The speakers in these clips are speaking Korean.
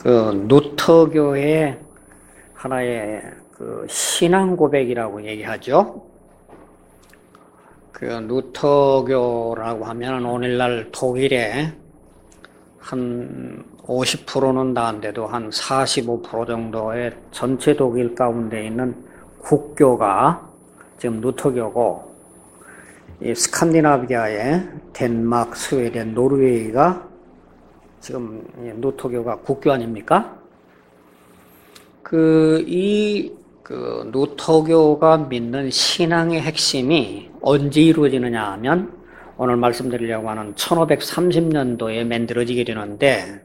루터교의 하나의 신앙 고백이라고 얘기하죠. 루터교라고 하면 오늘날 독일에 한 50%는 다 안 돼도 한 45% 정도의 전체 독일 가운데 있는 국교가 지금 루터교고, 이 스칸디나비아의 덴마크, 스웨덴, 노르웨이가 지금 루터교가 국교 아닙니까? 루터교가 믿는 신앙의 핵심이 언제 이루어지느냐 하면 오늘 말씀드리려고 하는 1530년도에 만들어지게 되는데,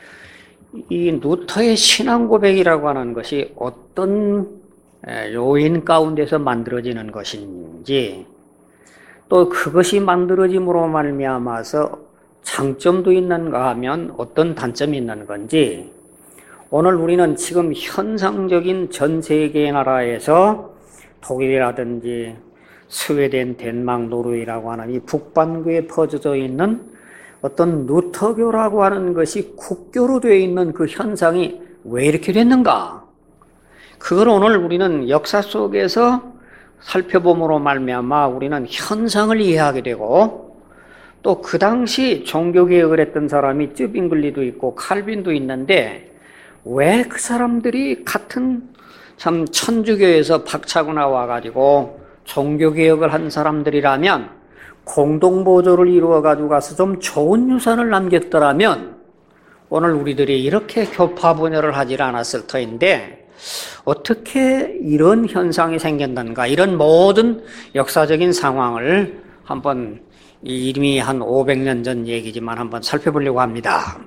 이 루터의 신앙 고백이라고 하는 것이 어떤 요인 가운데서 만들어지는 것인지, 또 그것이 만들어짐으로 말미암아서 장점도 있는가 하면 어떤 단점이 있는 건지, 오늘 우리는 지금 현상적인 전 세계 나라에서 독일이라든지 스웨덴, 덴마크, 노르웨이라고 하는 이 북반구에 퍼져져 있는 어떤 루터교라고 하는 것이 국교로 되어 있는 그 현상이 왜 이렇게 됐는가? 그걸 오늘 우리는 역사 속에서 살펴봄으로 말미암아 우리는 현상을 이해하게 되고, 또 그 당시 종교개혁을 했던 사람이 쯔빙글리도 있고 칼빈도 있는데, 왜 그 사람들이 같은 참 천주교에서 박차고 나와가지고 종교개혁을 한 사람들이라면 공동보조를 이루어가지고 가서 좀 좋은 유산을 남겼더라면 오늘 우리들이 이렇게 교파분열을 하질 않았을 터인데, 어떻게 이런 현상이 생겼는가, 이런 모든 역사적인 상황을 한번 이미 한 500년 전 얘기지만 한번 살펴보려고 합니다.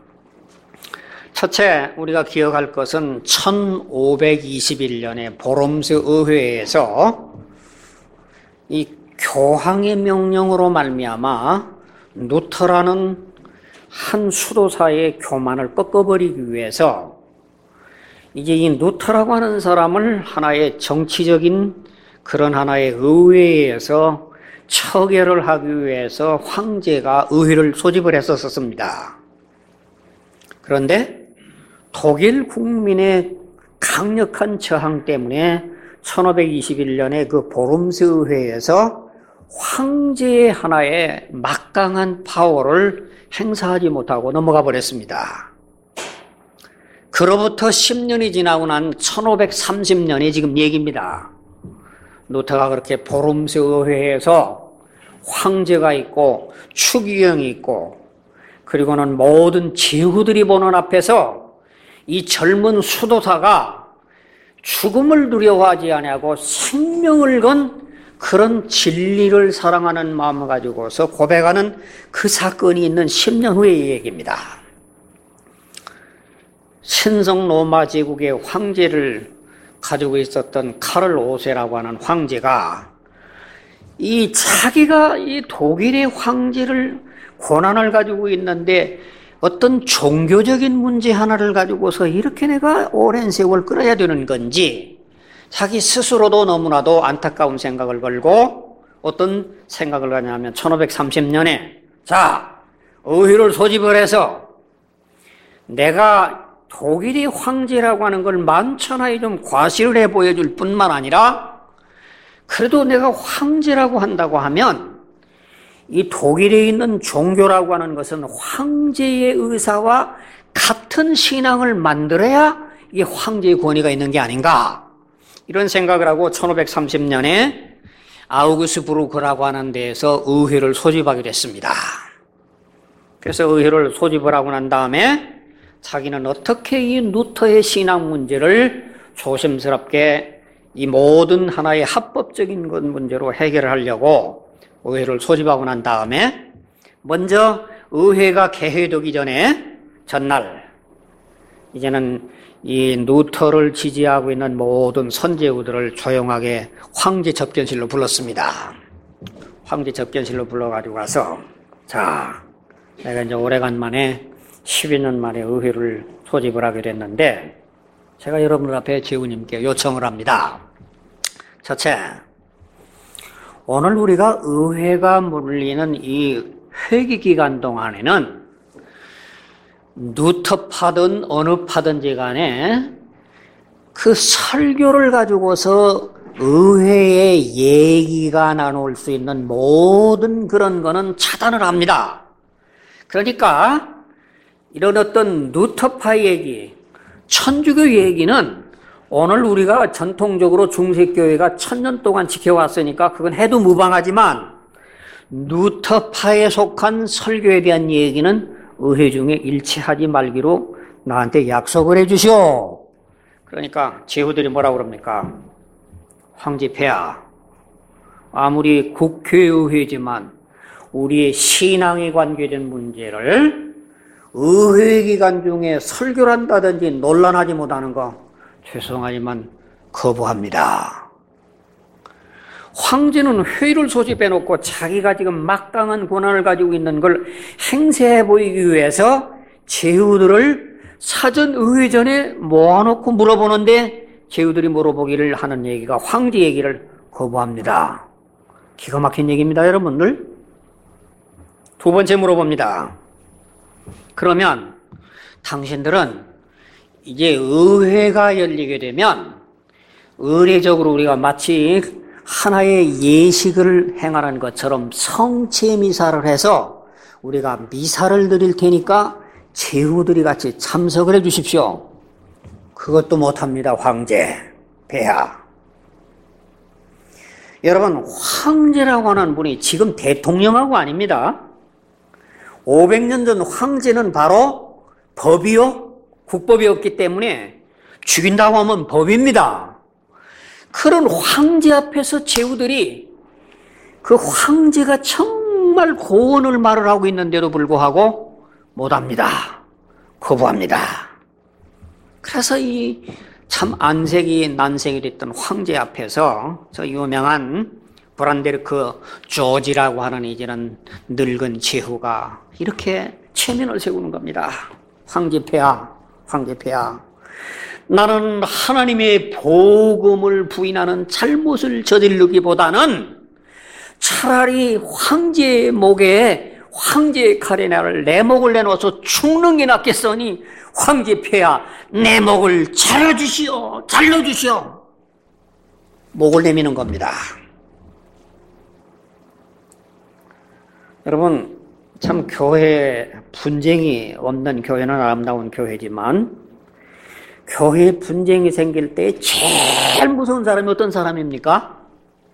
첫째, 우리가 기억할 것은 1521년에 보롬스 의회에서 이 교황의 명령으로 말미암아 루터라는 한 수도사의 교만을 꺾어버리기 위해서 이제 이 루터라고 하는 사람을 하나의 정치적인 그런 하나의 의회에서 처결을 하기 위해서 황제가 의회를 소집을 했었습니다. 그런데 독일 국민의 강력한 저항 때문에 1521년에 그 보름스 의회에서 황제의 하나의 막강한 파워를 행사하지 못하고 넘어가 버렸습니다. 그로부터 10년이 지나고 난 1530년이 지금 얘기입니다. 루터가 그렇게 보름스 의회에서 황제가 있고 추기경이 있고, 그리고는 모든 지후들이 보는 앞에서 이 젊은 수도사가 죽음을 두려워하지 아니하고 생명을 건 그런 진리를 사랑하는 마음을 가지고서 고백하는 그 사건이 있는 10년 후의 얘기입니다. 신성 로마 제국의 황제를 가지고 있었던 카를 5세라고 하는 황제가 자기가 이 독일의 황제를 권한을 가지고 있는데 어떤 종교적인 문제 하나를 가지고서 이렇게 내가 오랜 세월 끌어야 되는 건지, 자기 스스로도 너무나도 안타까운 생각을 걸고 어떤 생각을 하냐면 1530년에 의회를 소집을 해서 내가 독일의 황제라고 하는 걸 만천하에 좀 과시를 해 보여줄 뿐만 아니라, 그래도 내가 황제라고 한다고 하면 이 독일에 있는 종교라고 하는 것은 황제의 의사와 같은 신앙을 만들어야 이게 황제의 권위가 있는 게 아닌가, 이런 생각을 하고 1530년에 아우구스부르크라고 하는 데에서 의회를 소집하게 됐습니다. 그래서 의회를 소집을 하고 난 다음에 자기는 어떻게 이 루터의 신앙 문제를 조심스럽게 이 모든 하나의 합법적인 것 문제로 해결을 하려고 의회를 소집하고 난 다음에, 먼저 의회가 개회되기 전에 전날 이제는 이 루터를 지지하고 있는 모든 선제우들을 조용하게 황제 접견실로 불렀습니다. 황제 접견실로 불러가지고 가서, 내가 이제 오래간만에 12년 만에 의회를 소집을 하게 됐는데, 제가 여러분들 앞에 제후님께 요청을 합니다. 첫째, 오늘 우리가 의회가 물리는 이 회기 기간 동안에는 루터파든 어느 파든지 간에 그 설교를 가지고서 의회에 얘기가 나눌 수 있는 모든 그런 거는 차단을 합니다. 그러니까 이런 어떤 루터파 얘기, 천주교 얘기는 오늘 우리가 전통적으로 중세교회가 1000년 동안 지켜왔으니까 그건 해도 무방하지만 루터파에 속한 설교에 대한 얘기는 의회 중에 일치하지 말기로 나한테 약속을 해 주시오. 그러니까 제후들이 뭐라고 그럽니까? 황제 폐하, 아무리 국회의회지만 우리의 신앙에 관계된 문제를 의회 기간 중에 설교를 한다든지 논란하지 못하는 거 죄송하지만 거부합니다. 황제는 회의를 소집해놓고 자기가 지금 막강한 권한을 가지고 있는 걸 행세해 보이기 위해서 제후들을 사전 의회전에 모아놓고 물어보는데 제후들이 물어보기를 하는 얘기가 황제 얘기를 거부합니다. 기가 막힌 얘기입니다, 여러분들. 두 번째 물어봅니다. 그러면 당신들은 이제 의회가 열리게 되면 의례적으로 우리가 마치 하나의 예식을 행하는 것처럼 성체 미사를 해서 우리가 미사를 드릴 테니까 제후들이 같이 참석을 해 주십시오. 그것도 못합니다, 황제, 폐하. 여러분, 황제라고 하는 분이 지금 대통령하고 아닙니다. 500년 전 황제는 바로 법이요, 국법이었기 때문에 죽인다고 하면 법입니다. 그런 황제 앞에서 제후들이 그 황제가 정말 고언을 말을 하고 있는데도 불구하고 못합니다. 거부합니다. 그래서 이 참 안색이 난색이 됐던 황제 앞에서 저 유명한 브란데르크 조지라고 하는 이제는 늙은 제후가 이렇게 체면을 세우는 겁니다. 황제 폐하, 황제 폐하. 나는 하나님의 복음을 부인하는 잘못을 저지르기보다는 차라리 황제의 목에 황제의 칼에 나를 내 목을 내놓아서 죽는 게 낫겠으니 황제 폐하 내 목을 잘라주시오, 잘라주시오. 목을 내미는 겁니다. 여러분, 참 교회 분쟁이 없는 교회는 아름다운 교회지만 교회에 분쟁이 생길 때 제일 무서운 사람이 어떤 사람입니까?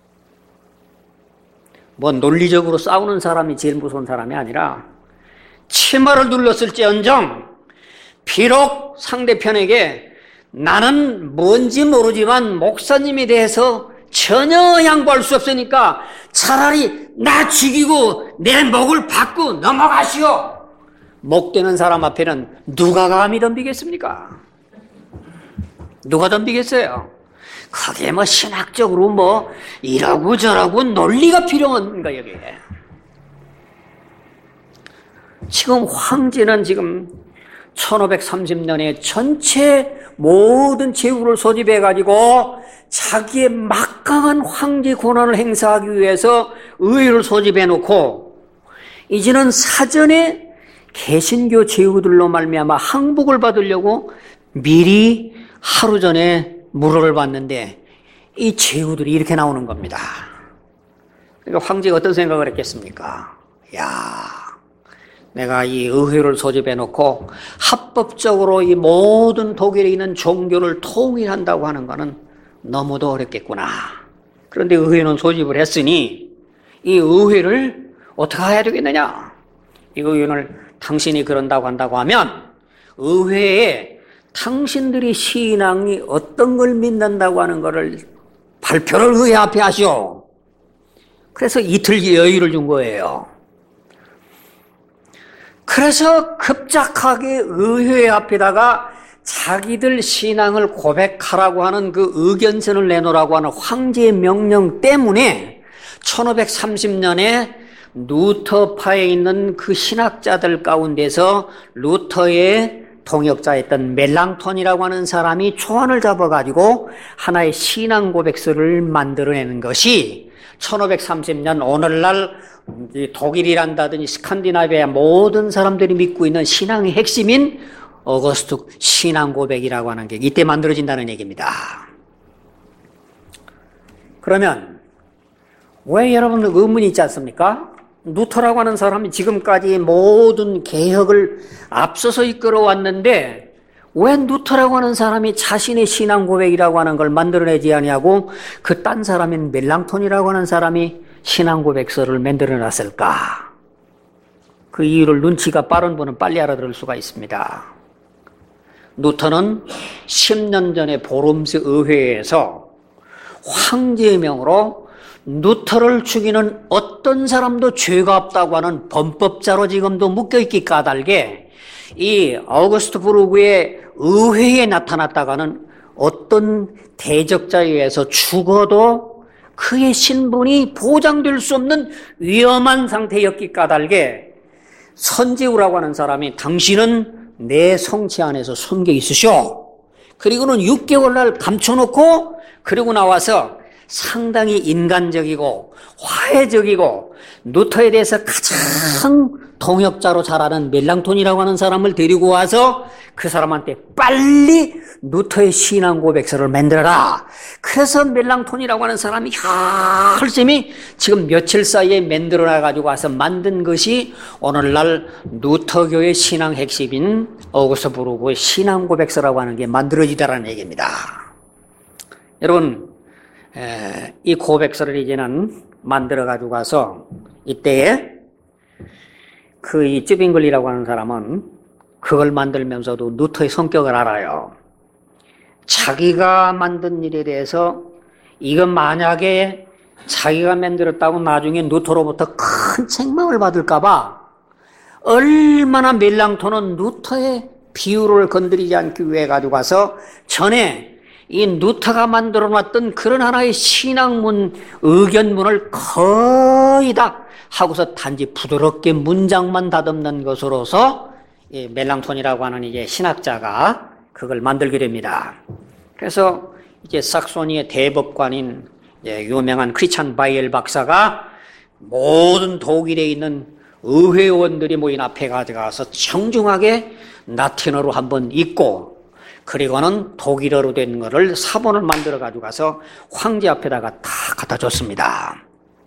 뭐 논리적으로 싸우는 사람이 제일 무서운 사람이 아니라 치마를 눌렀을지언정 비록 상대편에게 나는 뭔지 모르지만 목사님에 대해서 전혀 양보할 수 없으니까 차라리 나 죽이고 내 목을 받고 넘어가시오. 목되는 사람 앞에는 누가 감히 덤비겠습니까? 누가 덤비겠어요? 그게 뭐 신학적으로 뭐 이라고 저라고 논리가 필요한가 여기에. 지금 황제는 지금 1530년에 전체 모든 제후를 소집해가지고 자기의 막강한 황제 권한을 행사하기 위해서 의회를 소집해놓고 이제는 사전에 개신교 제후들로 말미암아 항복을 받으려고 미리 하루 전에 물어를 받는데 이 제후들이 이렇게 나오는 겁니다. 그러니까 황제가 어떤 생각을 했겠습니까? 내가 이 의회를 소집해놓고 합법적으로 이 모든 독일에 있는 종교를 통일한다고 하는 것은 너무도 어렵겠구나. 그런데 의회는 소집을 했으니 이 의회를 어떻게 해야 되겠느냐? 이 의회를 당신이 그런다고 한다고 하면 의회에 당신들이 신앙이 어떤 걸 믿는다고 하는 것을 발표를 의회 앞에 하시오. 그래서 이틀 여유를 준 거예요. 그래서 급작하게 의회 앞에다가 자기들 신앙을 고백하라고 하는 그 의견서를 내놓으라고 하는 황제의 명령 때문에 1530년에 루터파에 있는 그 신학자들 가운데서 루터의 동역자였던 멜랑톤이라고 하는 사람이 초안을 잡아가지고 하나의 신앙 고백서를 만들어내는 것이 1530년 오늘날 독일이란다든지 스칸디나비아 모든 사람들이 믿고 있는 신앙의 핵심인 어거스트 신앙 고백이라고 하는 게 이때 만들어진다는 얘기입니다. 그러면 왜 여러분 의문이 있지 않습니까? 루터라고 하는 사람이 지금까지 모든 개혁을 앞서서 이끌어왔는데 왜 루터라고 하는 사람이 자신의 신앙 고백이라고 하는 걸 만들어내지 않냐고 그 딴 사람인 멜랑톤이라고 하는 사람이 신앙 고백서를 만들어놨을까? 그 이유를 눈치가 빠른 분은 빨리 알아들을 수가 있습니다. 루터는 10년 전에 보름스 의회에서 황제의 명으로 루터를 죽이는 어떤 사람도 죄가 없다고 하는 범법자로 지금도 묶여있기 까닭에 이 아우구스트 부르크의 의회에 나타났다가는 어떤 대적자에 의해서 죽어도 그의 신분이 보장될 수 없는 위험한 상태였기 까닭에 선제우라고 하는 사람이 당신은 내 성체 안에서 숨겨 있으쇼. 그리고는 6개월날 감춰놓고 그리고 나와서 상당히 인간적이고 화해적이고 루터에 대해서 가장 동역자로 잘 아는 멜랑톤이라고 하는 사람을 데리고 와서 그 사람한테 빨리 루터의 신앙 고백서를 만들어라. 그래서 멜랑톤이라고 하는 사람이 열심히 지금 며칠 사이에 만들어놔 가지고 와서 만든 것이 오늘날 루터교의 신앙 핵심인 어거스트 부르크의 신앙 고백서라고 하는 게 만들어지다라는 얘기입니다. 여러분, 이 고백서를 이제는 만들어 가지고 가서 이때에 이 쯔빙글리라고 하는 사람은 그걸 만들면서도 루터의 성격을 알아요. 자기가 만든 일에 대해서 이건 만약에 자기가 만들었다고 나중에 루터로부터 큰 책망을 받을까 봐 얼마나 멜랑톤은 루터의 비유를 건드리지 않기 위해 가지고 가서 전에 이 루터가 만들어놨던 그런 하나의 신학문, 의견문을 거의 다 하고서 단지 부드럽게 문장만 다듬는 것으로서 이 멜랑톤이라고 하는 이제 신학자가 그걸 만들게 됩니다. 그래서 이제 sakso니의 대법관인 유명한 크리스찬 바이엘 박사가 모든 독일에 있는 의회의원들이 모인 앞에 가져가서 정중하게 라틴어로 한번 읽고 그리고는 독일어로 된 거를 사본을 만들어 가지고 가서 황제 앞에다가 다 갖다 줬습니다.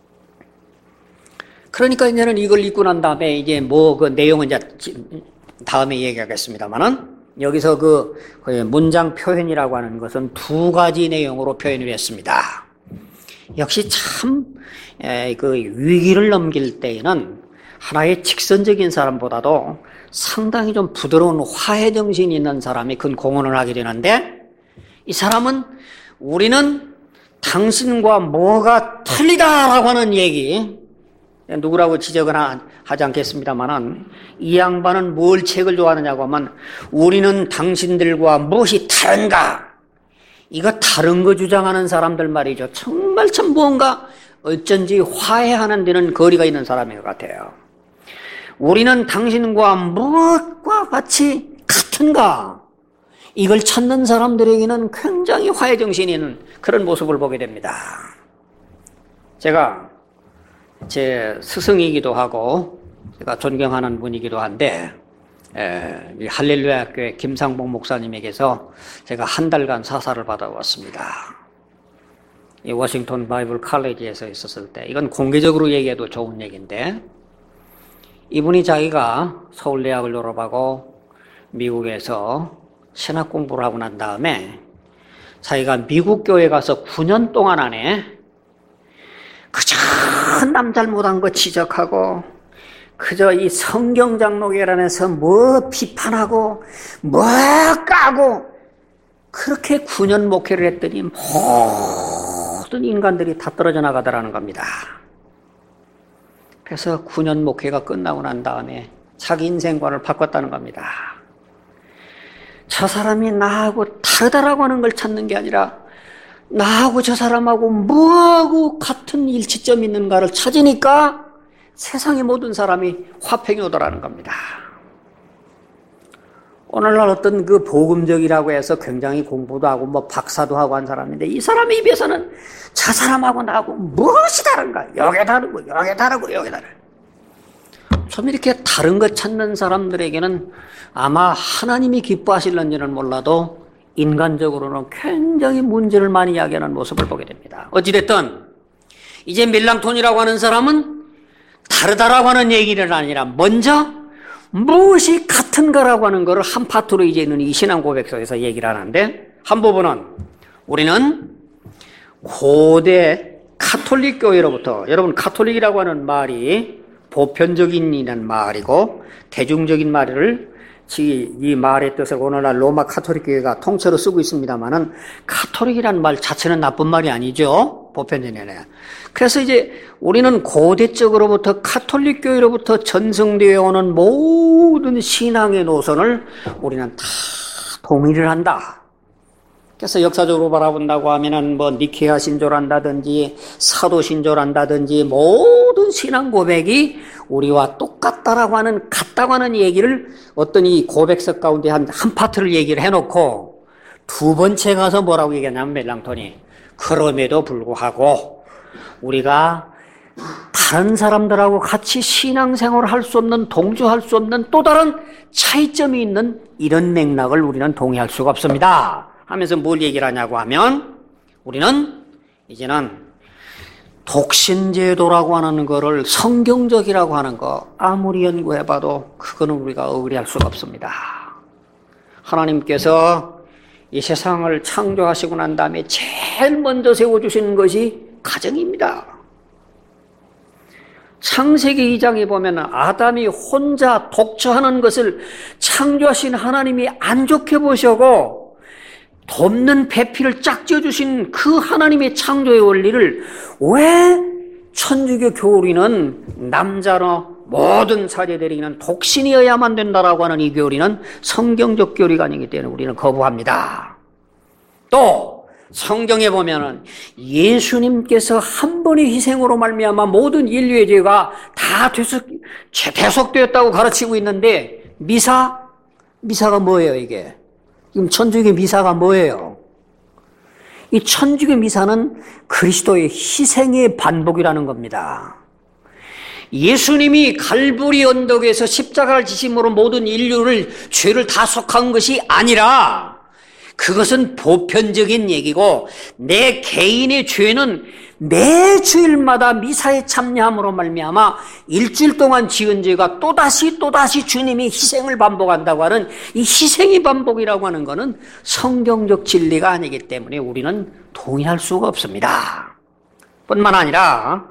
그러니까 이제는 이걸 읽고 난 다음에 이제 그 내용은 이제 다음에 얘기하겠습니다.만은 여기서 그 문장 표현이라고 하는 것은 두 가지 내용으로 표현을 했습니다. 역시 참 그 위기를 넘길 때에는 하나의 직선적인 사람보다도 상당히 좀 부드러운 화해 정신이 있는 사람이 큰 공헌을 하게 되는데 이 사람은 우리는 당신과 뭐가 틀리다라고 하는 얘기 누구라고 지적은 하지 않겠습니다만은 이 양반은 뭘 책을 좋아하느냐고 하면 우리는 당신들과 무엇이 다른가 이거 다른 거 주장하는 사람들 말이죠. 정말 참 뭔가 어쩐지 화해하는 데는 거리가 있는 사람인 것 같아요. 우리는 당신과 무엇과 같이 같은가? 이걸 찾는 사람들에게는 굉장히 화해 정신이 있는 그런 모습을 보게 됩니다. 제가 제 스승이기도 하고 제가 존경하는 분이기도 한데 할렐루야 교회 김상복 목사님에게서 제가 한 달간 사사를 받아왔습니다. 이 워싱턴 바이블 칼리지에서 있었을 때 이건 공개적으로 얘기해도 좋은 얘기인데 이분이 자기가 서울대학을 졸업하고 미국에서 신학 공부를 하고 난 다음에 자기가 미국 교회 가서 9년 동안 안에 그저 남 잘못한 거 지적하고 그저 이 성경 장로교회라면서 뭐 비판하고 뭐 까고 그렇게 9년 목회를 했더니 모든 인간들이 다 떨어져 나가더라는 겁니다. 그래서 9년 목회가 끝나고 난 다음에 자기 인생관을 바꿨다는 겁니다. 저 사람이 나하고 다르다라고 하는 걸 찾는 게 아니라 나하고 저 사람하고 뭐하고 같은 일치점이 있는가를 찾으니까 세상의 모든 사람이 화평이 오더라는 겁니다. 오늘날 어떤 그 복음적이라고 해서 굉장히 공부도 하고 뭐 박사도 하고 한 사람인데 이 사람의 입에서는 저 사람하고 나하고 무엇이 다른가? 여기 다르고 여기 다르고 여기 다르고. 좀 이렇게 다른 것 찾는 사람들에게는 아마 하나님이 기뻐하실런지는 몰라도 인간적으로는 굉장히 문제를 많이 야기하는 모습을 보게 됩니다. 어찌됐든 이제 멜랑톤이라고 하는 사람은 다르다라고 하는 얘기는 아니라 먼저 무엇이 같은가라고 하는 것을 한 파트로 이제는 이 신앙 고백서에서 얘기를 하는데, 한 부분은 우리는 고대 카톨릭 교회로부터, 여러분 카톨릭이라고 하는 말이 보편적인이라는 말이고 대중적인 말을 이 말의 뜻을 오늘날 로마 카톨릭 교회가 통째로 쓰고 있습니다만은 카톨릭이라는 말 자체는 나쁜 말이 아니죠. 보편적이네. 그래서 이제 우리는 고대적으로부터 카톨릭 교회로부터 전승되어 오는 모든 신앙의 노선을 우리는 다 동의를 한다. 그래서 역사적으로 바라본다고 하면은 뭐 니케아 신조란다든지 사도 신조란다든지 모든 신앙 고백이 우리와 똑같다라고 하는, 같다고 하는 얘기를 어떤 이 고백서 가운데 한 파트를 얘기를 해놓고 두 번째 가서 뭐라고 얘기하냐면 멜랑톤이 그럼에도 불구하고 우리가 다른 사람들하고 같이 신앙생활을 할 수 없는, 동조할 수 없는 또 다른 차이점이 있는 이런 맥락을 우리는 동의할 수가 없습니다 하면서 뭘 얘기를 하냐고 하면 우리는 이제는 독신제도라고 하는 거를 성경적이라고 하는 거 아무리 연구해봐도 그거는 우리가 의뢰할 수가 없습니다. 하나님께서 이 세상을 창조하시고 난 다음에 제일 먼저 세워주시는 것이 가정입니다. 창세기 2장에 보면 아담이 혼자 독처하는 것을 창조하신 하나님이 안 좋게 보시고 돕는 배필을 짝지어주신 그 하나님의 창조의 원리를 왜 천주교 교리는 남자로 모든 사제들에게는 독신이어야만 된다라고 하는 이 교리는 성경적 교리가 아니기 때문에 우리는 거부합니다. 또 성경에 보면은 예수님께서 한 번의 희생으로 말미암아 모든 인류의 죄가 다 대속되었다고 가르치고 있는데 미사가 뭐예요 이게? 지금 천주교 미사가 뭐예요? 이 천주교 미사는 그리스도의 희생의 반복이라는 겁니다. 예수님이 갈보리 언덕에서 십자가를 지심으로 모든 인류를 죄를 다 속한 것이 아니라 그것은 보편적인 얘기고 내 개인의 죄는 매 주일마다 미사에 참여함으로 말미암아 일주일 동안 지은 죄가 또다시 주님이 희생을 반복한다고 하는 이 희생의 반복이라고 하는 것은 성경적 진리가 아니기 때문에 우리는 동의할 수가 없습니다. 뿐만 아니라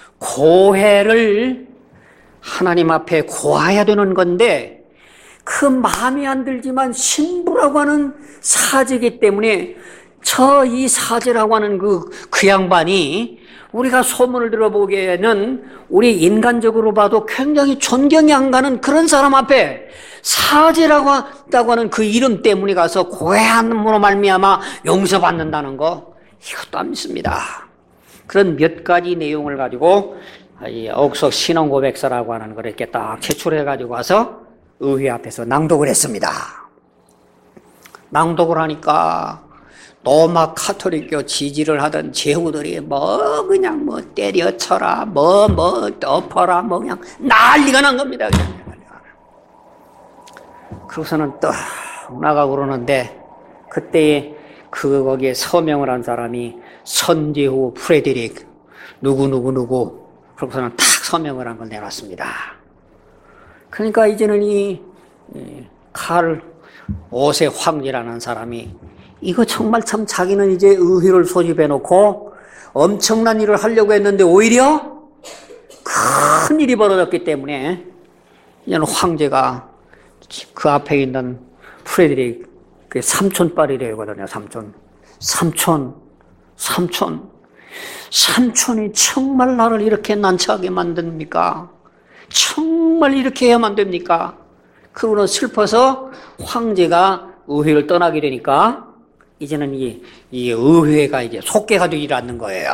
고해를 하나님 앞에 고해야 되는 건데 그 마음에 안 들지만 신부라고 하는 사제이기 때문에 이 사제라고 하는 그 양반이 우리가 소문을 들어보기에는 우리 인간적으로 봐도 굉장히 존경이 안 가는 그런 사람 앞에 사제라고 한다고 하는 그 이름 때문에 가서 고해함으로 말미암아 용서받는다는 거 이것도 안 믿습니다. 그런 몇 가지 내용을 가지고 이 옥석 신앙고백서라고 하는 걸 이렇게 딱 제출해 가지고 와서 의회 앞에서 낭독을 했습니다. 낭독을 하니까 로마 카톨릭교 지지를 하던 제후들이 그냥 때려쳐라 엎어라 그냥 난리가 난 겁니다. 그러고서는 또 나가고 그러는데 그때 거기에 서명을 한 사람이 선제후 프레드릭 누구 그러고서는 탁 서명을 한 걸 내놨습니다. 그러니까 이제는 이 칼 5세 황제라는 사람이 이거 정말 참 자기는 이제 의회를 소집해 놓고 엄청난 일을 하려고 했는데 오히려 큰 일이 벌어졌기 때문에 이제는 황제가 그 앞에 있는 프레드릭 그 삼촌빨이 되거든요. 삼촌이 정말 나를 이렇게 난처하게 만듭니까? 정말 이렇게 해야만 됩니까? 그거는 슬퍼서 황제가 의회를 떠나게 되니까 이제는 이 의회가 이제 속개가 되지 않는 거예요.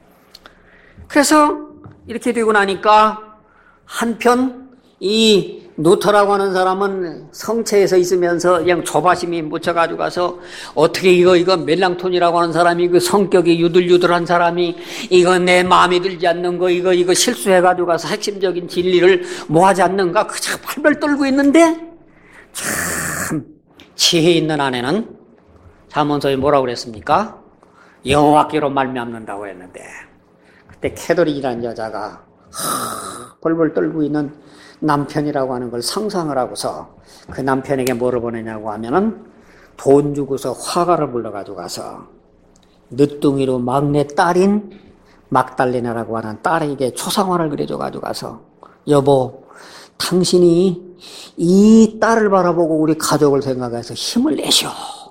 그래서 이렇게 되고 나니까 한편 이 루터라고 하는 사람은 성체에서 있으면서 그냥 조바심이 묻혀가지고 가서 어떻게 이거 멜랑톤이라고 하는 사람이 그 성격이 유들유들한 사람이 이거 내 마음에 들지 않는 거 이거 실수해가지고 가서 핵심적인 진리를 모하지 않는가 그저 발발 떨고 있는데 참 지혜 있는 아내는 잠언서에 뭐라고 그랬습니까? 여호와께로 말미암는다고 했는데 그때 캐더린이라는 여자가 벌벌 떨고 있는 남편이라고 하는 걸 상상을 하고서 그 남편에게 뭐를 보내냐고 하면은 돈 주고서 화가를 불러가지고 가서 늦둥이로 막내 딸인 막달레나라고 하는 딸에게 초상화를 그려줘가지고 가서 여보 당신이 이 딸을 바라보고 우리 가족을 생각해서 힘을 내셔.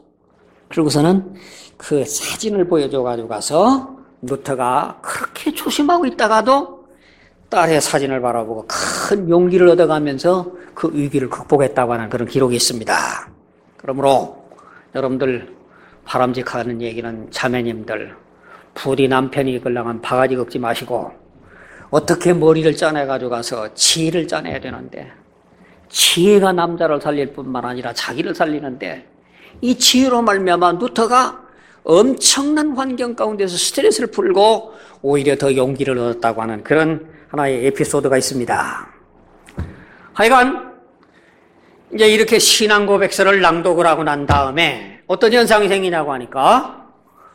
그러고서는 그 사진을 보여줘가지고 가서 루터가 그렇게 조심하고 있다가도 딸의 사진을 바라보고 큰 용기를 얻어가면서 그 위기를 극복했다고 하는 그런 기록이 있습니다. 그러므로 여러분들 바람직하는 얘기는 자매님들 부디 남편이 이끌랑한 바가지 긁지 마시고 어떻게 머리를 짜내가지고 가서 지혜를 짜내야 되는데 지혜가 남자를 살릴 뿐만 아니라 자기를 살리는데 이 지혜로 말미암아 루터가 엄청난 환경 가운데서 스트레스를 풀고 오히려 더 용기를 얻었다고 하는 그런 하나의 에피소드가 있습니다. 하여간 이제 이렇게 신앙 고백서를 낭독을 하고 난 다음에 어떤 현상이 생기냐고 하니까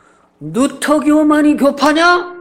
루터교만이 교파냐?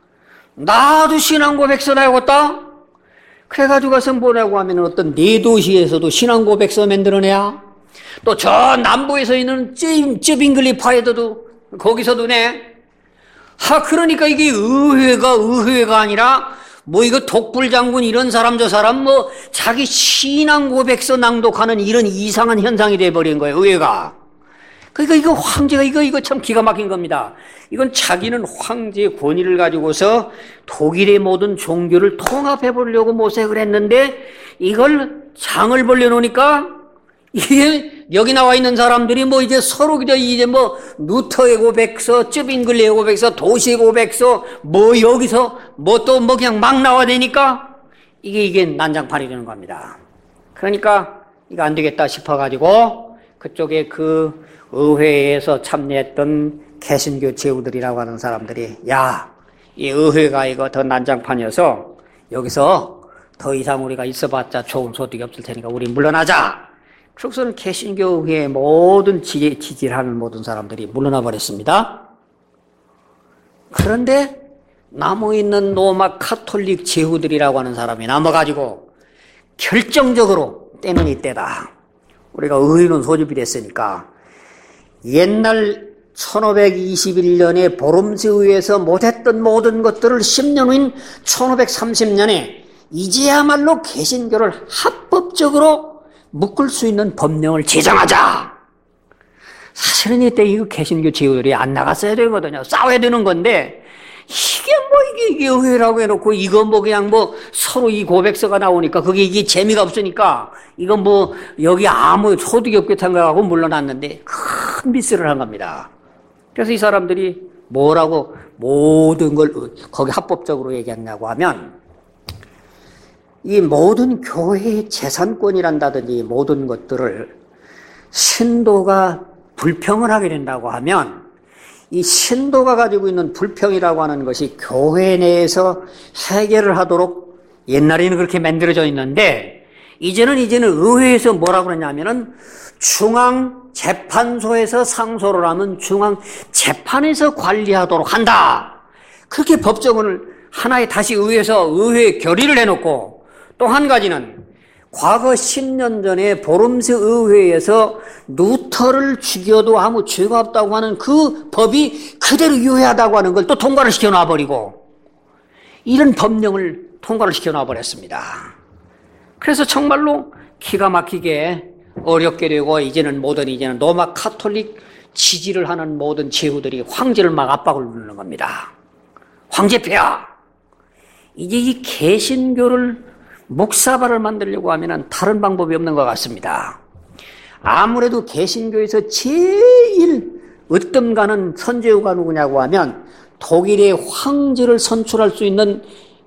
나도 신앙 고백서 내야겠다. 그래가지고 가서 뭐라고 하면 어떤 네 도시에서도 신앙 고백서 만들어내야 또 저 남부에서 있는 쯔빙글리파에도 거기서도 내. 그러니까 이게 의회가 아니라 뭐 이거 독불장군 이런 사람 저 사람 뭐 자기 신앙 고백서 낭독하는 이런 이상한 현상이 돼버린 거예요. 의회가. 그러니까 이거 황제가 이거 참 기가 막힌 겁니다. 이건 자기는 황제의 권위를 가지고서 독일의 모든 종교를 통합해 보려고 모색을 했는데 이걸 장을 벌려놓으니까 이게 여기 나와 있는 사람들이 뭐 이제 서로 이제 뭐 루터의 고백서, 쯔빙글리의 고백서, 도시의 고백서, 뭐 여기서 뭐 또 뭐 그냥 막 나와대니까 이게 난장판이 되는 겁니다. 그러니까 이거 안 되겠다 싶어가지고 그쪽에 그 의회에서 참여했던 개신교 제후들이라고 하는 사람들이 이 의회가 이거 더 난장판이어서 여기서 더 이상 우리가 있어봤자 좋은 소득이 없을 테니까 우리 물러나자. 그래서는 개신교회의 모든 지지를 하는 모든 사람들이 물러나 버렸습니다. 그런데 남아있는 로마 카톨릭 제후들이라고 하는 사람이 남아가지고 결정적으로 때는 이때다. 우리가 의회는 소집이 됐으니까 옛날 1521년에 보름스 의회에서 못했던 모든 것들을 10년 후인 1530년에 이제야말로 개신교를 합법적으로 묶을 수 있는 법령을 제정하자. 사실은 이때 이거 개신교 제후들이 안 나갔어야 되거든요. 싸워야 되는 건데 이게 의회라고 해놓고 이거 뭐 그냥 뭐 서로 이 고백서가 나오니까 이게 재미가 없으니까 이건 뭐 여기 아무 소득이 없게 생각하고 물러났는데 큰 미스를 한 겁니다. 그래서 이 사람들이 뭐라고 모든 걸 거기 합법적으로 얘기했냐고 하면 이 모든 교회의 재산권이란다든지 모든 것들을 신도가 불평을 하게 된다고 하면 이 신도가 가지고 있는 불평이라고 하는 것이 교회 내에서 해결을 하도록 옛날에는 그렇게 만들어져 있는데 이제는 의회에서 뭐라고 그러냐면은 중앙재판소에서 상소를 하면 중앙재판에서 관리하도록 한다. 그렇게 법정을 하나의 다시 의회 결의를 해놓고 또 한 가지는 과거 10년 전에 보름스 의회에서 루터를 죽여도 아무 죄가 없다고 하는 그 법이 그대로 유효하다고 하는 걸 또 통과를 시켜놔버리고 이런 법령을 통과를 시켜놔버렸습니다. 그래서 정말로 기가 막히게 어렵게 되고 이제는 로마 카톨릭 지지를 하는 모든 제후들이 황제를 막 압박을 누르는 겁니다. 황제폐하! 이제 이 개신교를 목사발을 만들려고 하면 다른 방법이 없는 것 같습니다. 아무래도 개신교에서 제일 으뜸가는 선제후가 누구냐고 하면 독일의 황제를 선출할 수 있는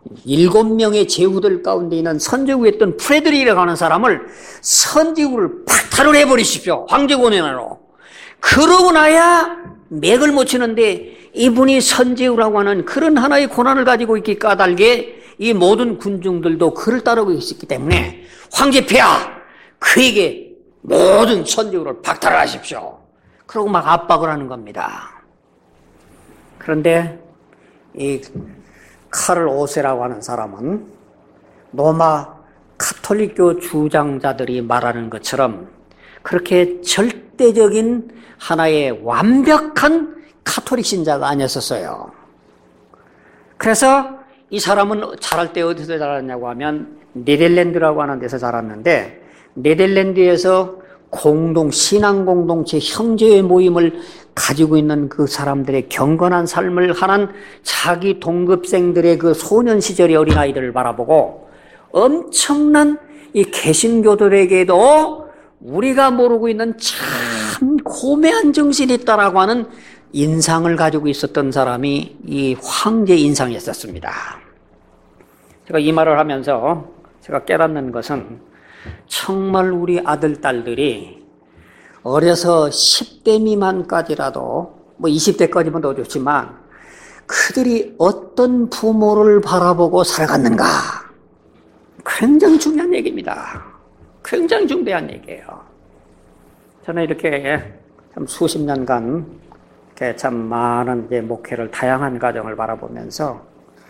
7명의 제후들 가운데 있는 선제후였던 프레드릭이라고 하는 사람을 선제후를 박탈을 해버리십시오. 황제권한으로. 그러고 나야 맥을 못 치는데 이분이 선제후라고 하는 그런 하나의 고난을 가지고 있기 까닭에 이 모든 군중들도 그를 따르고 있었기 때문에 황제 폐하 그에게 모든 선제후를 박탈을 하십시오. 그러고 막 압박을 하는 겁니다. 그런데 이 카를 오세라고 하는 사람은 로마 카톨릭교 주장자들이 말하는 것처럼 그렇게 절대적인 하나의 완벽한 카톨릭 신자가 아니었었어요. 그래서 이 사람은 자랄 때 어디서 자랐냐고 하면 네덜란드라고 하는 데서 자랐는데 네덜란드에서 신앙 공동체 형제의 모임을 가지고 있는 그 사람들의 경건한 삶을 하는 자기 동급생들의 그 소년 시절의 어린아이들을 바라보고 엄청난 이 개신교들에게도 우리가 모르고 있는 참 고매한 정신이 있다라고 하는 인상을 가지고 있었던 사람이 이 황제 인상이었습니다. 제가 이 말을 하면서 제가 깨닫는 것은 정말 우리 아들, 딸들이 어려서 10대 미만까지라도 20대까지면 더 좋지만 그들이 어떤 부모를 바라보고 살아갔는가 굉장히 중요한 얘기입니다. 굉장히 중대한 얘기예요. 저는 이렇게 참 수십 년간 이렇게 참 많은 이제 목회를 다양한 가정을 바라보면서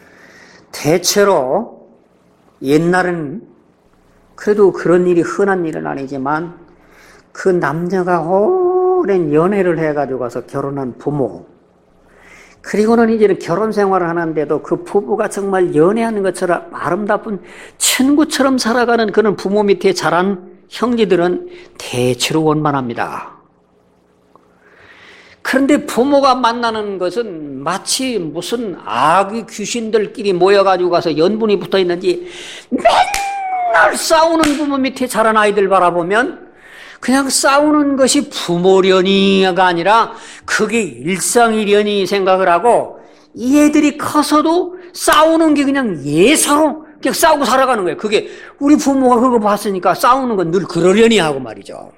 대체로 옛날은 그래도 그런 일이 흔한 일은 아니지만 그 남녀가 오랜 연애를 해가지고 가서 결혼한 부모 그리고는 이제는 결혼 생활을 하는데도 그 부부가 정말 연애하는 것처럼 아름다운 친구처럼 살아가는 그런 부모 밑에 자란 형제들은 대체로 원만합니다. 그런데 부모가 만나는 것은 마치 무슨 아기 귀신들끼리 모여가지고 가서 연분이 붙어 있는지 맨날 싸우는 부모 밑에 자란 아이들 바라보면 그냥 싸우는 것이 부모련이가 아니라 그게 일상이련이 생각을 하고 이 애들이 커서도 싸우는 게 그냥 예사로 그냥 싸우고 살아가는 거예요. 그게 우리 부모가 그거 봤으니까 싸우는 건 늘 그러려니 하고 말이죠.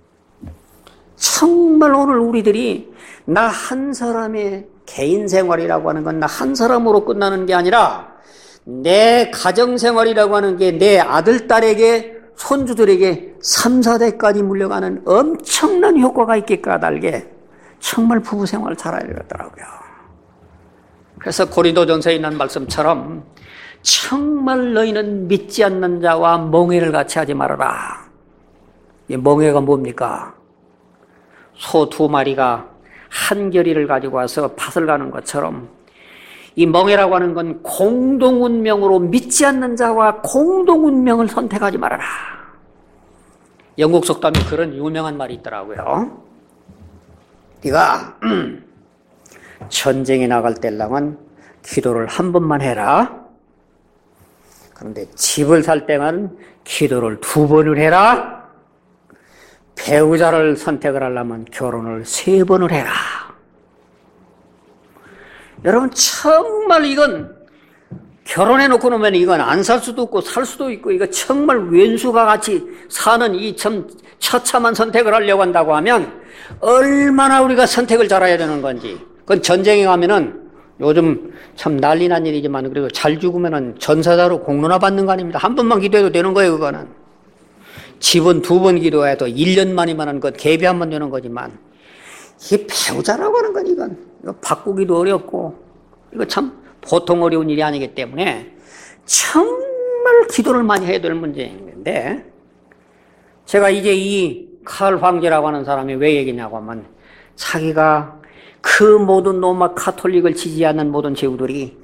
정말 오늘 우리들이 나 한 사람의 개인 생활이라고 하는 건 나 한 사람으로 끝나는 게 아니라 내 가정 생활이라고 하는 게 내 아들, 딸에게 손주들에게 3, 4대까지 물려가는 엄청난 효과가 있게 까닭에 정말 부부 생활을 잘해야 되겠더라고요. 그래서 고린도전서에 있는 말씀처럼 정말 너희는 믿지 않는 자와 멍해를 같이 하지 말아라. 이 멍해가 뭡니까? 소 2마리가 한 결의를 가지고 와서 밭을 가는 것처럼 이 멍해라고 하는 건 공동운명으로 믿지 않는 자와 공동운명을 선택하지 말아라. 영국 속담에 그런 유명한 말이 있더라고요. 네가 전쟁에 나갈 때랑은 기도를 한 번만 해라. 그런데 집을 살 때는 기도를 2번을 해라. 배우자를 선택을 하려면 결혼을 3번을 해라. 여러분 정말 이건 결혼해놓고 놓으면 이건 안 살 수도 없고 살 수도 있고 이거 정말 왼수가 같이 사는 이 참 처참한 선택을 하려고 한다고 하면 얼마나 우리가 선택을 잘해야 되는 건지. 그건 전쟁에 가면은 요즘 참 난리 난 일이지만 그래도 잘 죽으면은 전사자로 공론화 받는 거 아닙니다. 한 번만 기도해도 되는 거예요. 그거는 집은 2번 기도해도 1년 만이면은 그 계비 한 번 되는 거지만 이게 배우자라고 하는 건 이거 바꾸기도 어렵고 이거 참 보통 어려운 일이 아니기 때문에 정말 기도를 많이 해야 될 문제인데 제가 이제 이 칼 황제라고 하는 사람이 왜 얘기냐고 하면 자기가 그 모든 로마 카톨릭을 지지하는 모든 제후들이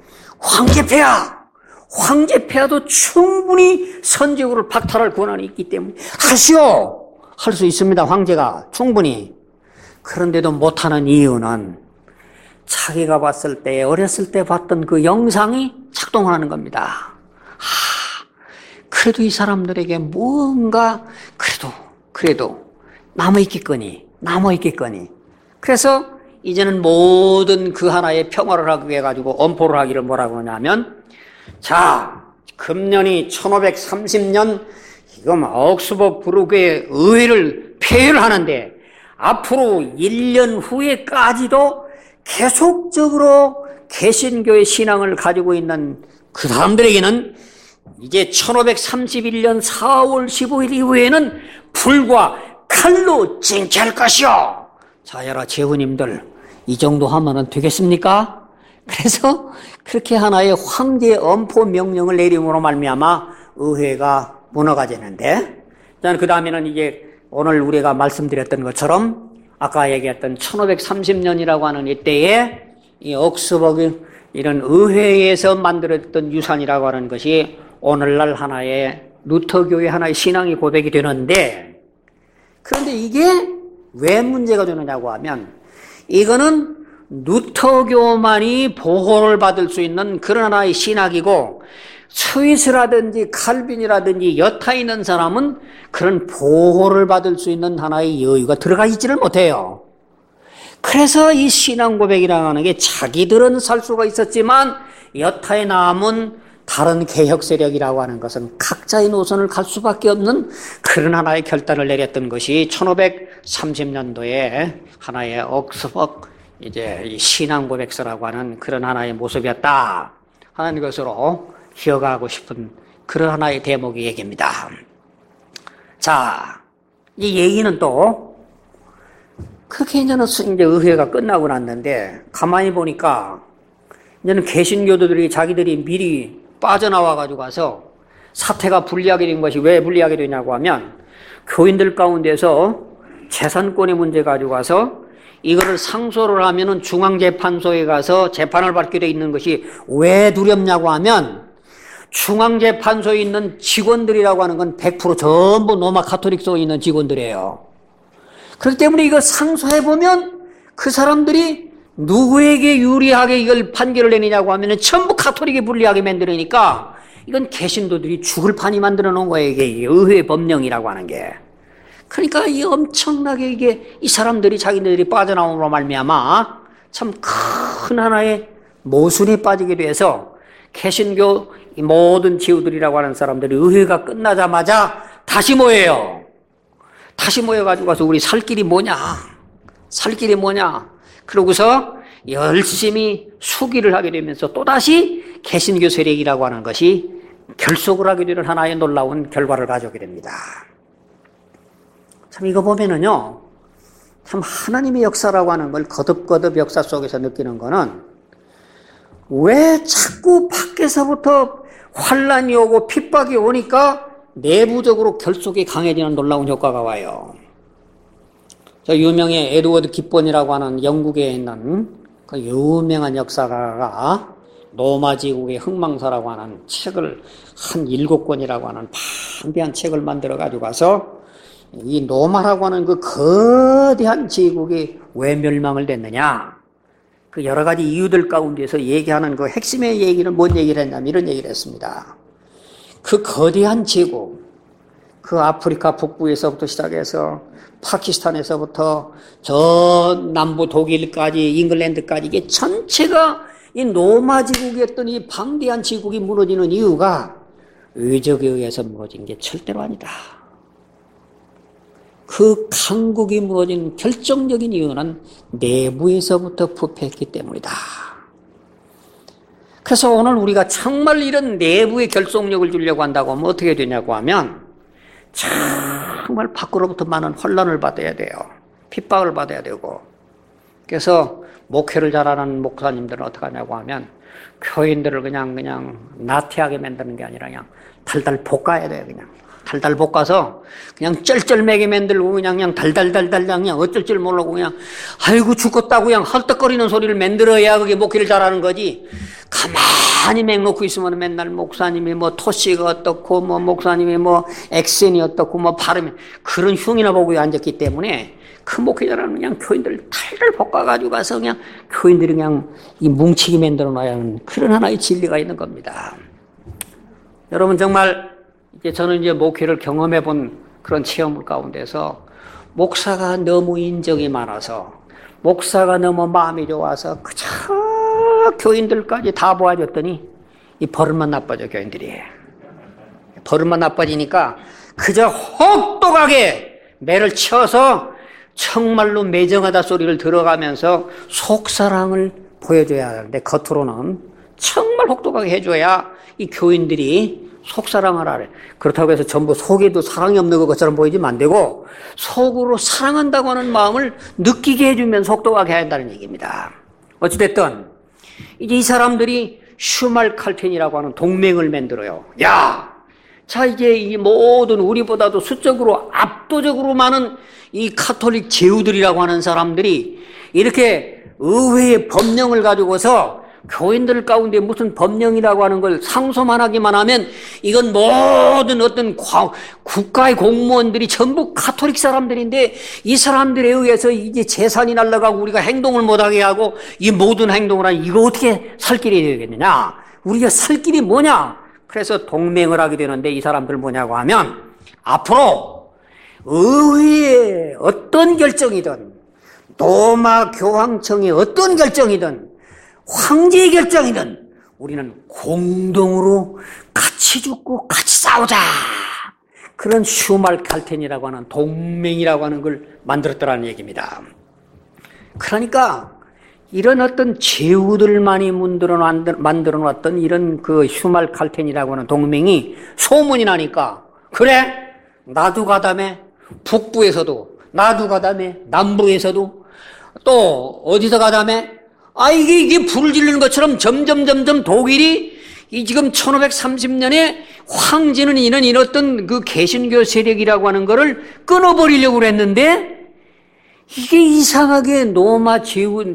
황제폐하도 충분히 선제후를 박탈할 권한이 있기 때문에 하시오! 할 수 있습니다. 황제가 충분히. 그런데도 못하는 이유는 자기가 봤을 때 어렸을 때 봤던 그 영상이 작동하는 겁니다. 그래도 이 사람들에게 뭔가 그래도 남아있겠거니 그래서 이제는 모든 그 하나의 평화를 하기 위해 가지고 엄포를 하기를 뭐라고 하냐면 자, 금년이 1530년 지금 억스버그의 의회를 폐회를 하는데 앞으로 1년 후에까지도 계속적으로 개신교의 신앙을 가지고 있는 그 사람들에게는 이제 1531년 4월 15일 이후에는 불과 칼로 징계할 것이요. 자, 여러 제후님들, 이 정도 하면은 되겠습니까? 그래서 그렇게 하나의 황제의 엄포 명령을 내림으로 말미암아 의회가 무너가 되는데, 그 다음에는 이제 오늘 우리가 말씀드렸던 것처럼 아까 얘기했던 1530년이라고 하는 이때에 이 옥스버그 이런 의회에서 만들었던 유산이라고 하는 것이 오늘날 하나의 루터교의 하나의 신앙이 고백이 되는데, 그런데 이게 왜 문제가 되느냐고 하면 이거는 루터교만이 보호를 받을 수 있는 그런 하나의 신학이고, 스위스라든지 칼빈이라든지 여타 있는 사람은 그런 보호를 받을 수 있는 하나의 여유가 들어가 있지를 못해요. 그래서 이 신앙 고백이라고 하는 게 자기들은 살 수가 있었지만 여타에 남은 다른 개혁 세력이라고 하는 것은 각자의 노선을 갈 수밖에 없는 그런 하나의 결단을 내렸던 것이 1530년도에 하나의 옥스버그 이제 이 신앙 고백서라고 하는 그런 하나의 모습이었다 하는 것으로 기억하고 싶은 그런 하나의 대목의 얘기입니다. 자, 이 얘기는 또 그렇게 이제는 이제 의회가 끝나고 났는데 가만히 보니까 이제는 개신교도들이 자기들이 미리 빠져나와 가지고 가서 사태가 불리하게 된 것이 왜 불리하게 되냐고 하면 교인들 가운데서 재산권의 문제 가지고 가서 이거를 상소를 하면은 중앙재판소에 가서 재판을 받게 돼 있는 것이 왜 두렵냐고 하면 중앙재판소에 있는 직원들이라고 하는 건 100% 전부 로마 가톨릭소에 있는 직원들이에요. 그렇기 때문에 이거 상소해보면 그 사람들이 누구에게 유리하게 이걸 판결을 내느냐고 하면 전부 가톨릭에 불리하게 만들으니까 이건 개신도들이 죽을 판이 만들어 놓은 거예요. 이게 의회 법령이라고 하는 게. 그러니까 이 엄청나게 이게 이 사람들이 자기들이 빠져나옴으로 말미암아 참 큰 하나의 모순에 빠지게 돼서 개신교 모든 지우들이라고 하는 사람들이 의회가 끝나자마자 다시 모여요. 다시 모여가지고 가서 우리 살 길이 뭐냐? 살 길이 뭐냐? 그러고서 열심히 수기를 하게 되면서 또다시 개신교 세력이라고 하는 것이 결속을 하게 되는 하나의 놀라운 결과를 가져오게 됩니다. 참 이거 보면은요, 참 하나님의 역사라고 하는 걸 거듭거듭 역사 속에서 느끼는 거는 왜 자꾸 밖에서부터 환란이 오고 핍박이 오니까 내부적으로 결속이 강해지는 놀라운 효과가 와요. 저 유명한 에드워드 깃본이라고 하는 영국에 있는 그 유명한 역사가가 로마 제국의 흥망사라고 하는 책을 한 7권이라고 하는 방대한 책을 만들어 가지고 가서 이 로마라고 하는 그 거대한 제국이 왜 멸망을 됐느냐, 그 여러 가지 이유들 가운데서 얘기하는 그 핵심의 얘기는 뭔 얘기를 했냐면 이런 얘기를 했습니다. 그 거대한 제국, 그 아프리카 북부에서부터 시작해서 파키스탄에서부터 저 남부 독일까지 잉글랜드까지 이게 전체가 이 로마 제국이었던 이 방대한 제국이 무너지는 이유가 의적에 의해서 무너진 게 절대로 아니다. 그 강국이 무너진 결정적인 이유는 내부에서부터 부패했기 때문이다. 그래서 오늘 우리가 정말 이런 내부의 결속력을 주려고 한다고 하면 어떻게 되냐고 하면 정말 밖으로부터 많은 혼란을 받아야 돼요. 핍박을 받아야 되고. 그래서 목회를 잘하는 목사님들은 어떻게 하냐고 하면 교인들을 그냥 나태하게 만드는 게 아니라 그냥 달달 볶아야 돼요. 그냥 달달 볶아서 그냥 쩔쩔매게 만들고 그냥 달달달달 그냥 어쩔 줄 모르고 그냥 아이고 죽겠다고 그냥 헐떡거리는 소리를 만들어야 그게 목회를 잘하는 거지. 가만히 맹놓고 있으면 맨날 목사님이 뭐 토시가 어떻고 뭐 목사님이 뭐 액센이 어떻고 뭐 발음이 그런 흉이나 보고 앉았기 때문에 그 목회 잘하는 그냥 교인들 달달 볶아가지고 가서 그냥 교인들이 그냥 이 뭉치게 만들어 놔야 하는 그런 하나의 진리가 있는 겁니다. 여러분 정말 이제 저는 이제 목회를 경험해 본 그런 체험 가운데서 목사가 너무 인정이 많아서 목사가 너무 마음이 좋아서 그저 교인들까지 다 보아줬더니 이 버릇만 나빠져, 교인들이. 버릇만 나빠지니까 그저 혹독하게 매를 쳐서 정말로 매정하다 소리를 들어가면서 속사랑을 보여줘야 하는데, 겉으로는 정말 혹독하게 해줘야 이 교인들이 속사랑을 하래. 그렇다고 해서 전부 속에도 사랑이 없는 것처럼 보이지면 안 되고, 속으로 사랑한다고 하는 마음을 느끼게 해주면 속독하게 해야 한다는 얘기입니다. 어찌됐든 이제 이 사람들이 슈말칼텐이라고 하는 동맹을 만들어요. 야, 자, 이제 이 모든 우리보다도 수적으로 압도적으로 많은 이 카톨릭 제후들이라고 하는 사람들이 이렇게 의회의 법령을 가지고서 교인들 가운데 무슨 법령이라고 하는 걸 상소만 하기만 하면 이건 모든 어떤 국가의 공무원들이 전부 카톨릭 사람들인데, 이 사람들에 의해서 이제 재산이 날아가고 우리가 행동을 못하게 하고 이 모든 행동을 하니 이거 어떻게 살 길이 되겠느냐, 우리가 살 길이 뭐냐. 그래서 동맹을 하게 되는데, 이 사람들 뭐냐고 하면 앞으로 의회의 어떤 결정이든 로마 교황청의 어떤 결정이든 황제의 결정이든 우리는 공동으로 같이 죽고 같이 싸우자. 그런 슈말칼텐이라고 하는 동맹이라고 하는 걸 만들었다는 얘기입니다. 그러니까 이런 어떤 제후들만이 만들어 놨던 이런 그 슈말칼텐이라고 하는 동맹이 소문이 나니까, 그래, 나도 가담해. 북부에서도, 나도 가담해. 남부에서도, 또 어디서 가담해? 이게 불을 지르는 것처럼 점점 독일이 이 지금 1530년에 황제는 이런 어떤 그 개신교 세력이라고 하는 거를 끊어버리려고 그랬는데, 이게 이상하게 로마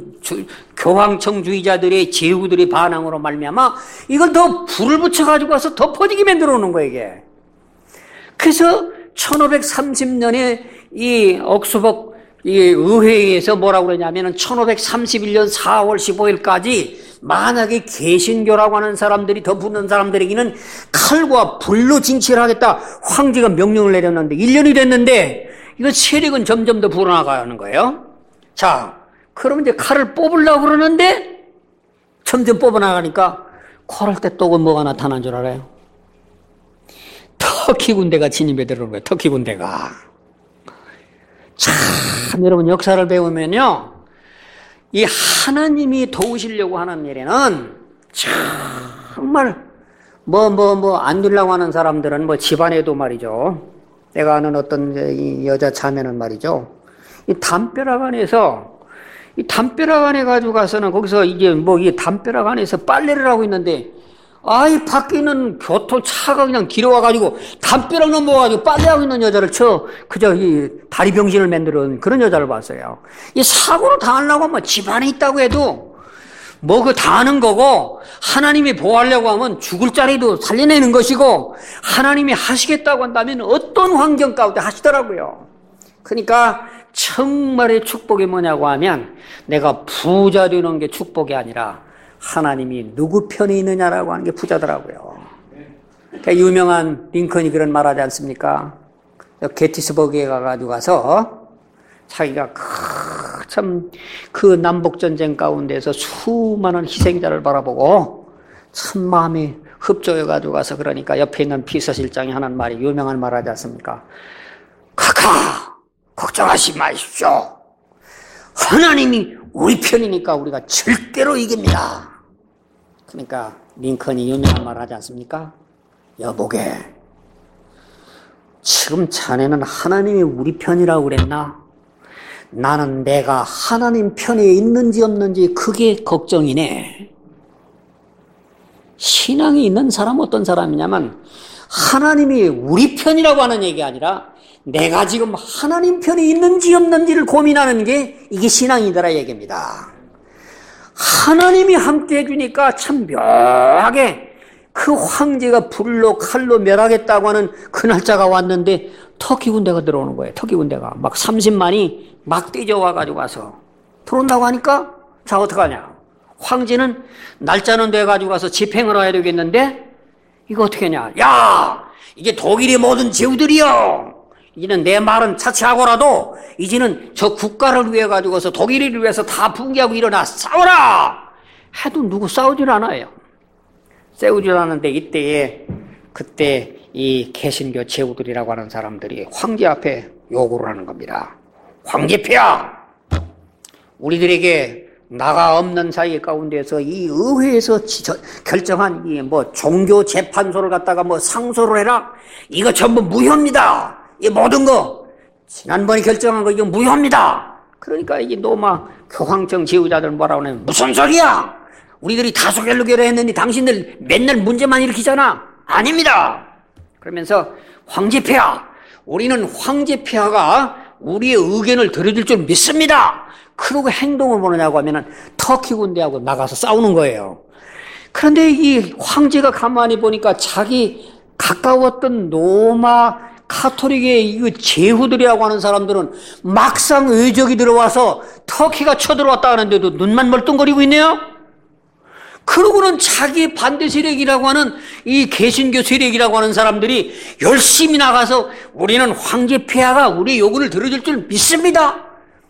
교황청주의자들의 제후들의 반항으로 말미암아 이걸 더 불을 붙여가지고 와서 더 퍼지게 만들어 놓는 거예요, 이게. 그래서 1530년에 이 옥스버그 이 의회에서 뭐라고 그러냐면은 1531년 4월 15일까지 만약에 개신교라고 하는 사람들이 더 붙는 사람들에게는 칼과 불로 징치를 하겠다, 황제가 명령을 내렸는데 1년이 됐는데 이건 세력은 점점 더 불어나가는 거예요. 자, 그러면 이제 칼을 뽑으려고 그러는데 점점 뽑아나가니까 그럴 때 또 뭐가 나타난 줄 알아요? 터키 군대가 진입해 들어오는 거예요. 터키 군대가. 참, 여러분 역사를 배우면요, 이 하나님이 도우시려고 하는 일에는 정말 안 되려고 하는 사람들은 집안에도 말이죠, 내가 아는 어떤 이 여자 자매는 말이죠, 이 담벼락 안에서 이 담벼락 안에 가지고 가서는 거기서 이게 이 담벼락 안에서 빨래를 하고 있는데, 이 밖에 있는 교통차가 그냥 길어와가지고 담벼락 넘어가지고 빨래하고 있는 여자를 그저 이 다리 병신을 만드는 그런 여자를 봤어요. 이 사고를 당하려고 하면 집안에 있다고 해도 그거 다 하는 거고, 하나님이 보호하려고 하면 죽을 자리도 살려내는 것이고, 하나님이 하시겠다고 한다면 어떤 환경 가운데 하시더라고요. 그러니까 정말의 축복이 뭐냐고 하면, 내가 부자 되는 게 축복이 아니라 하나님이 누구 편에 있느냐라고 하는 게 부자더라고요. 그러니까 유명한 링컨이 그런 말하지 않습니까? 게티스버그에 가서 자기가 참 그 남북전쟁 가운데서 수많은 희생자를 바라보고 참 마음이 흡족해가지고 가서, 그러니까 옆에 있는 비서실장이 하는 말이 유명한 말하지 않습니까? 카카, 걱정하지 마십시오. 하나님이 우리 편이니까 우리가 절대로 이깁니다. 그러니까 링컨이 유명한 말 하지 않습니까? 여보게, 지금 자네는 하나님이 우리 편이라고 그랬나? 나는 내가 하나님 편에 있는지 없는지 그게 걱정이네. 신앙이 있는 사람 어떤 사람이냐면, 하나님이 우리 편이라고 하는 얘기가 아니라 내가 지금 하나님 편에 있는지 없는지를 고민하는 게 이게 신앙이더라 얘기입니다. 하나님이 함께 해주니까 참 묘하게 그 황제가 불로 칼로 멸하겠다고 하는 그 날짜가 왔는데 터키 군대가 들어오는 거예요. 터키 군대가 막 30만이 막 뛰어와가지고 와서 들어온다고 하니까, 자, 어떡하냐. 황제는 날짜는 돼가지고 가서 집행을 해야 되겠는데 이거 어떻게 하냐. 야, 이게 독일의 모든 제후들이요, 이제는 내 말은 차치하고라도 이제는 저 국가를 위해 가지고서 독일을 위해서 다 붕괴하고 일어나 싸워라 해도 누구 싸우질 않아요. 세우주라는데 그때 이 개신교 제후들이라고 하는 사람들이 황제 앞에 요구를 하는 겁니다. 황제폐하! 우리들에게 나가 없는 사이 가운데서 이 의회에서 결정한 이 종교 재판소를 갖다가 상소를 해라. 이거 전부 무효입니다. 이 모든 거 지난번에 결정한 거 이거 무효입니다. 그러니까 이 노마 교황청 지휘자들 뭐라고 하냐면 무슨 소리야? 우리들이 다수 결로 했는데 당신들 맨날 문제만 일으키잖아. 아닙니다. 그러면서 황제폐하, 우리는 황제폐하가 우리의 의견을 들어줄 줄 믿습니다. 그러고 행동을 보느냐고 하면은 터키 군대하고 나가서 싸우는 거예요. 그런데 이 황제가 가만히 보니까 자기 가까웠던 로마 카톨릭의 이 제후들이라고 하는 사람들은 막상 의적이 들어와서 터키가 쳐들어왔다 하는데도 눈만 멀뚱거리고 있네요. 그러고는 자기 반대 세력이라고 하는 이 개신교 세력이라고 하는 사람들이 열심히 나가서 우리는 황제폐하가 우리 요구를 들어줄 줄 믿습니다.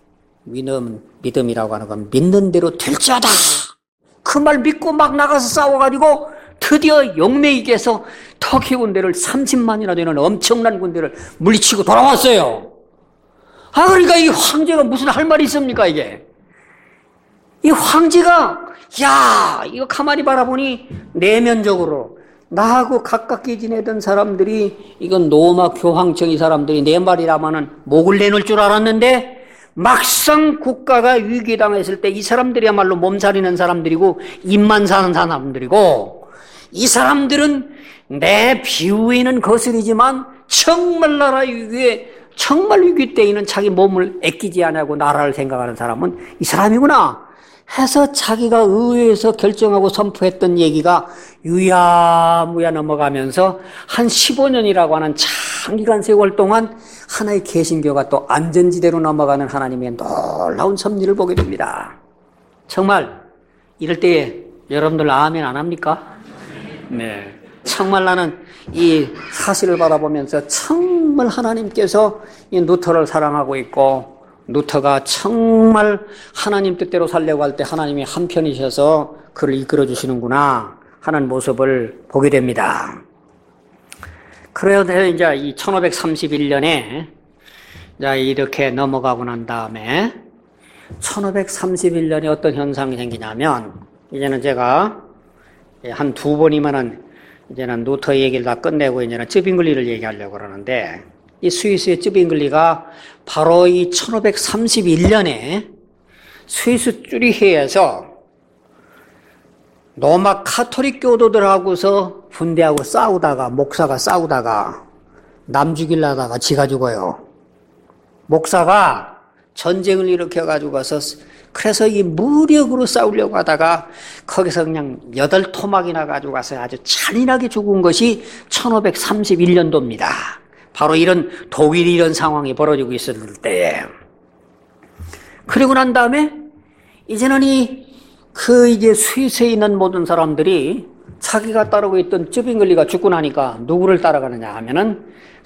믿음이라고 하는 건 믿는 대로 될지어다. 그 말 믿고 막 나가서 싸워가지고 드디어 영매에게서 터키 군대를 30만이나 되는 엄청난 군대를 물리치고 돌아왔어요. 그러니까 이 황제가 무슨 할 말이 있습니까, 이게? 이 황제가 이거 가만히 바라보니 내면적으로 나하고 가깝게 지내던 사람들이 이건 로마 교황청이 사람들이 내 말이라마는 목을 내놓을 줄 알았는데 막상 국가가 위기에 당했을 때 이 사람들이야말로 몸살이는 사람들이고 입만 사는 사람들이고 이 사람들은 내 비유에는 거슬리지만 정말 나라 위기에 정말 위기 때에는 자기 몸을 아끼지 않냐고 나라를 생각하는 사람은 이 사람이구나 해서 자기가 의회에서 결정하고 선포했던 얘기가 유야무야 넘어가면서 한 15년이라고 하는 장기간 세월 동안 하나의 개신교가 또 안전지대로 넘어가는 하나님의 놀라운 섭리를 보게 됩니다. 정말 이럴 때 여러분들 아멘 안 합니까? 네. 정말 나는 이 사실을 바라보면서 정말 하나님께서 이 루터를 사랑하고 있고 루터가 정말 하나님 뜻대로 살려고 할 때 하나님이 한편이셔서 그를 이끌어 주시는구나 하는 모습을 보게 됩니다. 그래서 이제 이 1531년에 이제 이렇게 넘어가고 난 다음에 1531년에 어떤 현상이 생기냐면 이제는 제가 한 두 번이면은 이제는 루터 얘기를 다 끝내고 이제는 쯔빙글리를 얘기하려고 그러는데 이 스위스의 쯔빙글리가 바로 이 1531년에 스위스 쭈리히에서 로마 카톨릭 교도들하고서 군대하고 싸우다가 목사가 싸우다가 남 죽이려다가 지가 죽어요. 목사가 전쟁을 일으켜가지고 가서 그래서 이 무력으로 싸우려고 하다가 거기서 그냥 8토막이나 가지고 가서 아주 잔인하게 죽은 것이 1531년도입니다. 바로 이런 독일이 이런 상황이 벌어지고 있었을 때에 그리고 난 다음에 이제는 이제 스위스에 있는 모든 사람들이 자기가 따르고 있던 쯔빙글리가 죽고 나니까 누구를 따라가느냐 하면은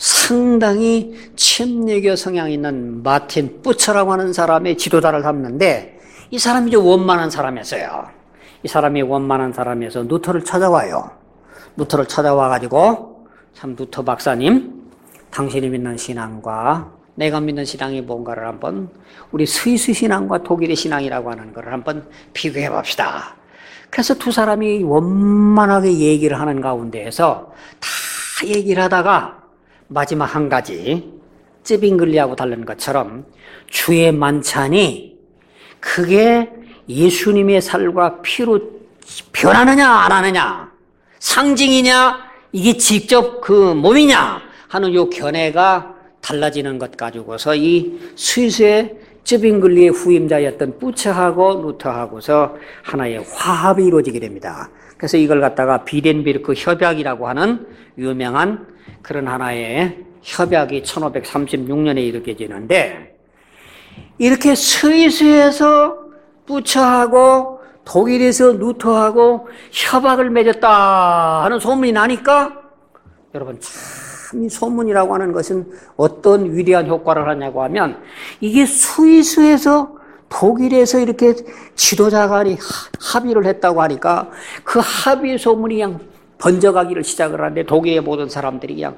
상당히 침례교 성향이 있는 마틴 부처라고 하는 사람의 지도자를 삼는데 이 사람이 이제 원만한 사람이었어요. 이 사람이 원만한 사람이어서 루터를 찾아와요. 루터를 찾아와가지고 참 루터 박사님 당신이 믿는 신앙과 내가 믿는 신앙이 뭔가를 한번 우리 스위스 신앙과 독일의 신앙이라고 하는 것을 한번 비교해 봅시다. 그래서 두 사람이 원만하게 얘기를 하는 가운데에서 다 얘기를 하다가 마지막 한 가지 쯔빙글리하고 다른 것처럼 주의 만찬이 그게 예수님의 살과 피로 변하느냐 안 하느냐 상징이냐 이게 직접 그 몸이냐 하는 요 견해가 달라지는 것 가지고서 이 스위스의 쯔빙글리의 후임자였던 부처하고 루터하고서 하나의 화합이 이루어지게 됩니다. 그래서 이걸 갖다가 비덴비르크 협약이라고 하는 유명한 그런 하나의 협약이 1536년에 이루어지는데 이렇게 스위스에서 부처하고 독일에서 루터하고 협약을 맺었다 하는 소문이 나니까 여러분 참 이 소문이라고 하는 것은 어떤 위대한 효과를 하냐고 하면 이게 스위스에서 독일에서 이렇게 지도자 간이 합의를 했다고 하니까 그 합의 소문이 그냥 번져가기를 시작을 하는데 독일의 모든 사람들이 그냥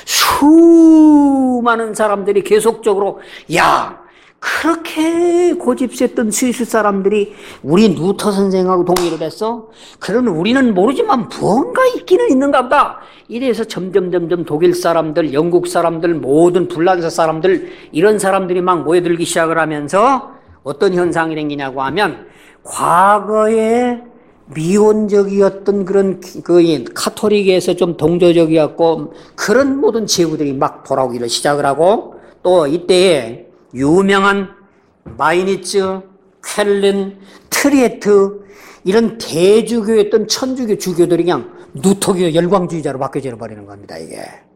수많은 사람들이 계속적으로 야 그렇게 고집셌던 스위스 사람들이 우리 루터 선생하고 동의를 했어? 그러면 우리는 모르지만 무언가 있기는 있는가 보다. 이래서 점점 독일 사람들, 영국 사람들, 모든 불란서 사람들 이런 사람들이 막 모여들기 시작을 하면서 어떤 현상이 생기냐고 하면 과거에 미온적이었던 그런 카톨릭에서 좀 동조적이었고 그런 모든 제후들이 막 돌아오기를 시작을 하고 또 이때에 유명한 마이니츠, 쾰른, 트리에트 이런 대주교였던 천주교 주교들이 그냥 루터교 열광주의자로 바뀌어져 버리는 겁니다. 이게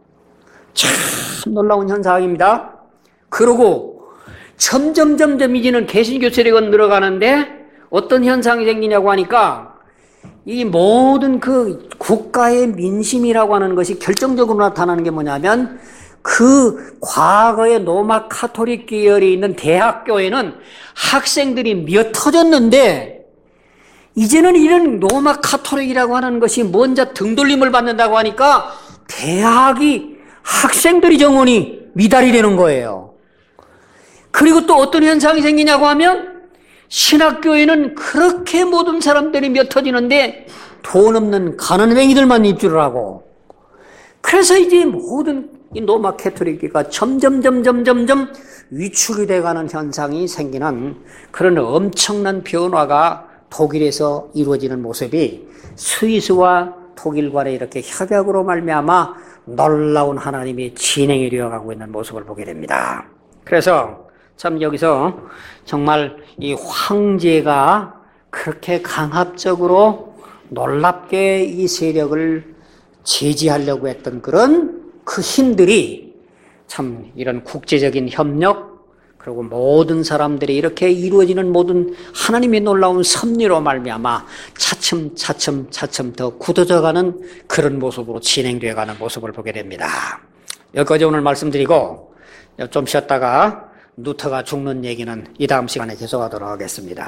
참 놀라운 현상입니다. 그러고 점점 이제는 개신교 세력은 늘어가는데 어떤 현상이 생기냐고 하니까 이 모든 그 국가의 민심이라고 하는 것이 결정적으로 나타나는 게 뭐냐면 그 과거의 로마 카톨릭 계열이 있는 대학교에는 학생들이 미어 터졌는데 이제는 이런 로마 카톨릭이라고 하는 것이 먼저 등돌림을 받는다고 하니까 대학이 학생들이 정원이 미달이 되는 거예요. 그리고 또 어떤 현상이 생기냐고 하면 신학교에는 그렇게 모든 사람들이 미어 터지는데 돈 없는 가난뱅이들만 입주를 하고 그래서 이제 모든 이 로마 카톨릭교가 점점 위축이 돼가는 현상이 생기는 그런 엄청난 변화가 독일에서 이루어지는 모습이 스위스와 독일 간에 이렇게 협약으로 말미암아 놀라운 하나님의 진행이 되어가고 있는 모습을 보게 됩니다. 그래서 참 여기서 정말 이 황제가 그렇게 강압적으로 놀랍게 이 세력을 제지하려고 했던 그런 그 힘들이 참 이런 국제적인 협력 그리고 모든 사람들이 이렇게 이루어지는 모든 하나님의 놀라운 섭리로 말미암아 차츰 더 굳어져가는 그런 모습으로 진행되어가는 모습을 보게 됩니다. 여기까지 오늘 말씀드리고 좀 쉬었다가 루터가 죽는 얘기는 이 다음 시간에 계속하도록 하겠습니다.